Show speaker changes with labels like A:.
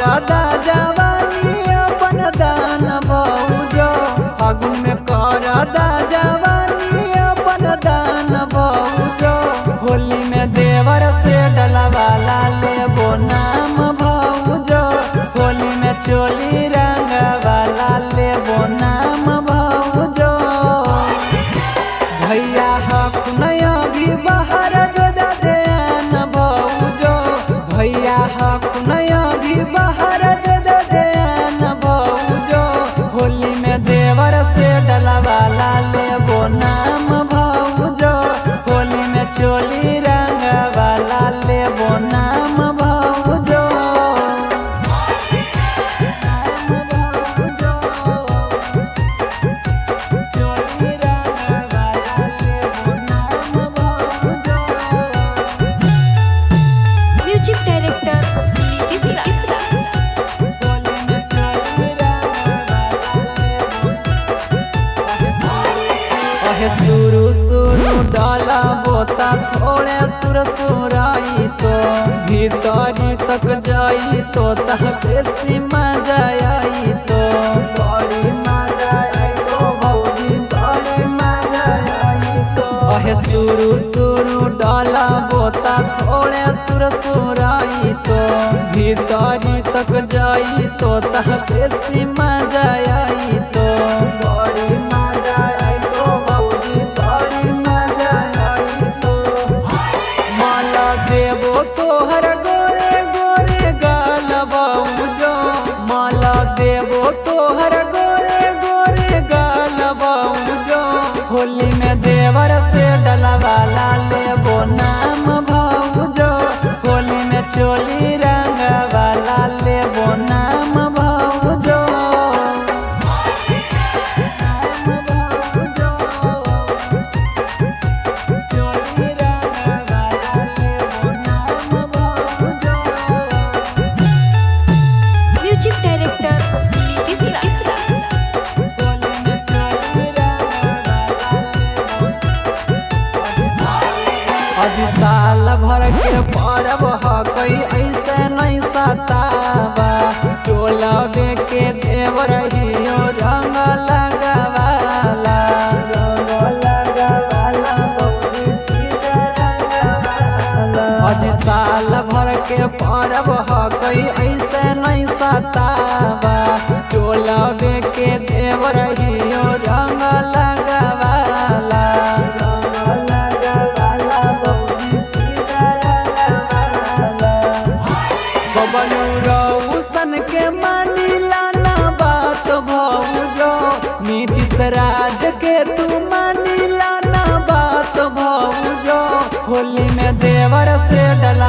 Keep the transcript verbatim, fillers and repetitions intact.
A: दा जवानी अपन दान भौजो, फागुन में कर दा जवानी अपन दान भौजो, होली में देवर से डलवाला लेबो नाम भौजो, होली में चोली रंग वाला लेबो नाम भौजो। भैया हक नया भी बाहर दे देन भौजो, भैया हक नया भी बाहर दे देन भौजो, होली में देवर से डलवाला लेबो नाम भौजो, होली में चोली रंग वाला लेबो नाम भौजो।
B: म्यूजिक डायरेक्टर इसरा
A: सुरु सुरु डाला बोता थोड़े सुर सुराई तो भीतरी तक जाई तो तह बेसी मजा आई तो बड़ी मजा आई तो भौजी बड़ी मजा आई तो। अहे सुरु सुरु डाला बोता थोड़े सुर सुराई तो भीतरी तक जाई तो तह बेसी मजा आई तो बड़ी मजा आई तो भौजी बड़ी मजा आई तो। माला देबो तोहर गोरे गोरे गाल भौजो, माला देबो तोहर गोरे गोरे गाल भौजो, होली में देवर से डलवाला लेबो नाम भौजो, होली में चोली रंग वाला लेबो नाम भौजो। चोली रंग वाला लेबो नाम भौजो।
B: म्यूजिक डायरेक्टर इसरा
A: होली में चोली रंग आज साल भर के परब हकई ऐसे नहीं सतावा, टोलबे के देवर हियो रंग लगवाला, रंग लगवाला भौजी चीज रंगवाला। आज साल भर के परब हकई ऐसे नहीं सतावा, टोलबे के देवर हियो रंग लगवाला, रंग लगवाला भौजी चीज रंगवाला। बबलू रौशन के मानिला ना बात भौजो, नीतीश राज के तू मानिला ना बात भौजो, होली में देवर से डला